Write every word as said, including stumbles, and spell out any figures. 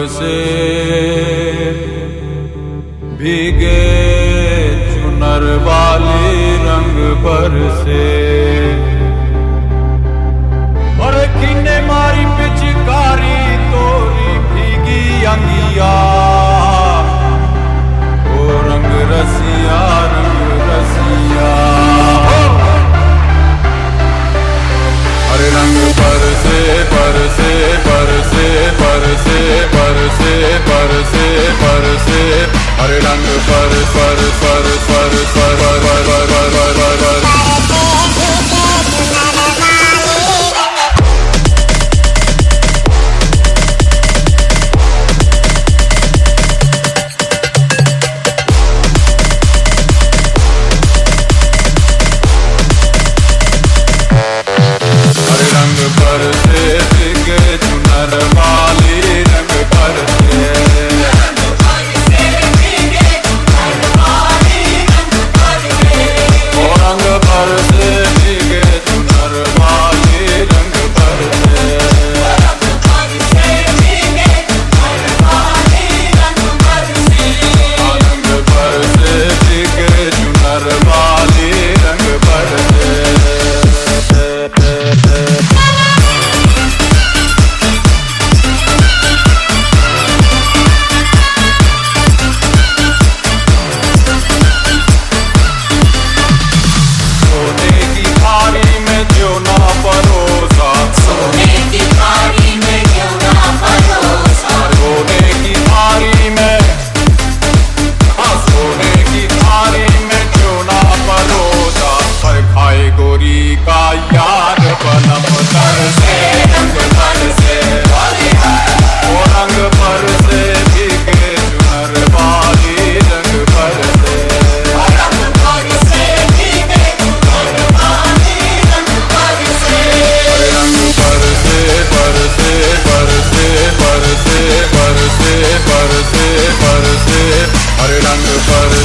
से भीगे चुनर वाली रंग पर से। और किन्ने मारी पिचकारी तोरी भीगी अंगिया, ओ रंग रसिया रंग रसिया। हरे रंग पर से पर से पर से पर से पर से पर से पर से हरे रंग पर पर पर पर पर पर पर पर पर। हरे रंग पर